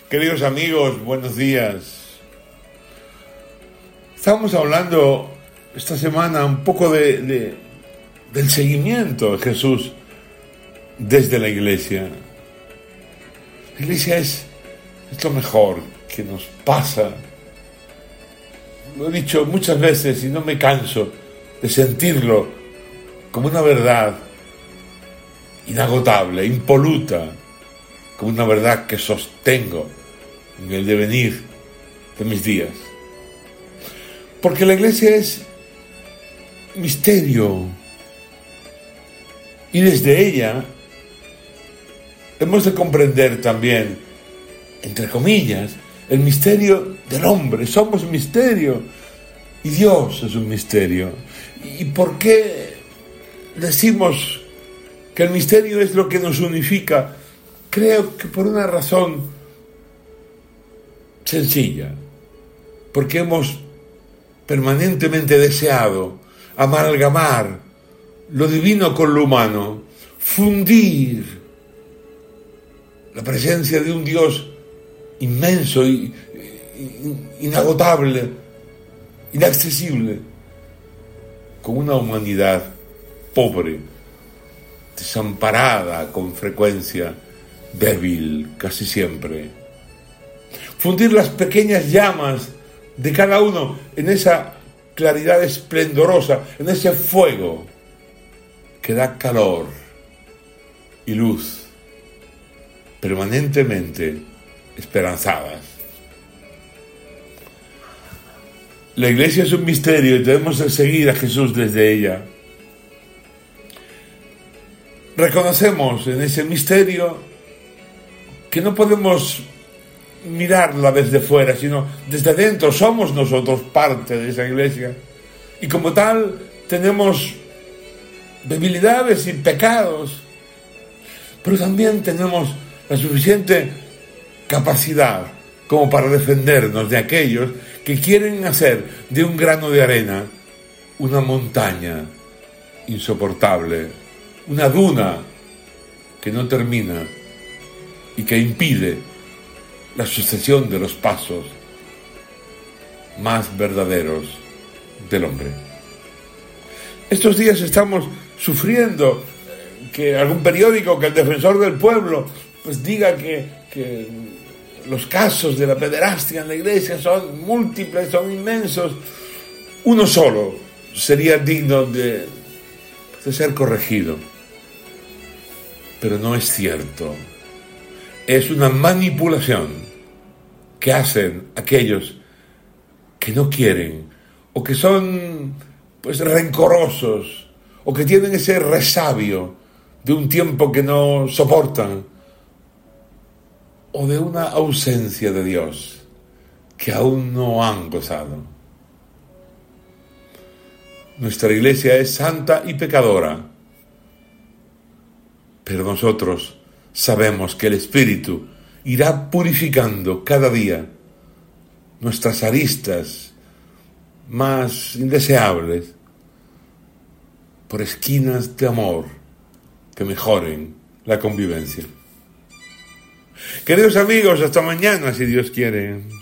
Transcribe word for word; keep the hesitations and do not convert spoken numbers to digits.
Queridos amigos, buenos días. Estamos hablando esta semana un poco de, de, del seguimiento de Jesús desde la iglesia. La iglesia es, es lo mejor que nos pasa. Lo he dicho muchas veces y no me canso de sentirlo como una verdad inagotable, impoluta, como una verdad que sostengo en el devenir de mis días. Porque la iglesia es misterio y desde ella hemos de comprender también, entre comillas, el misterio del hombre. Somos misterio y Dios es un misterio. ¿Y por qué decimos que el misterio es lo que nos unifica? Creo que por una razón sencilla, porque hemos permanentemente deseado amalgamar lo divino con lo humano, fundir la presencia de un Dios inmenso y inagotable, inaccesible, con una humanidad pobre, desamparada con frecuencia, débil casi siempre. Fundir las pequeñas llamas de cada uno en esa claridad esplendorosa, en ese fuego que da calor y luz, permanentemente esperanzadas. La iglesia es un misterio y debemos de seguir a Jesús desde ella. Reconocemos en ese misterio que no podemos mirarla desde fuera, sino desde dentro. Somos nosotros parte de esa iglesia y como tal tenemos debilidades y pecados, pero también tenemos la suficiente capacidad como para defendernos de aquellos que quieren hacer de un grano de arena una montaña insoportable, una duna que no termina y que impide la sucesión de los pasos más verdaderos del hombre. Estos días estamos sufriendo que algún periódico, que el Defensor del Pueblo, pues diga que, que los casos de la pederastia en la iglesia son múltiples, son inmensos. Uno solo sería digno de, de ser corregido, pero no es cierto. Es una manipulación que hacen aquellos que no quieren o que son pues rencorosos o que tienen ese resabio de un tiempo que no soportan o de una ausencia de Dios que aún no han gozado. Nuestra iglesia es santa y pecadora, pero nosotros sabemos que el Espíritu irá purificando cada día nuestras aristas más indeseables por esquinas de amor que mejoren la convivencia. Queridos amigos, hasta mañana si Dios quiere.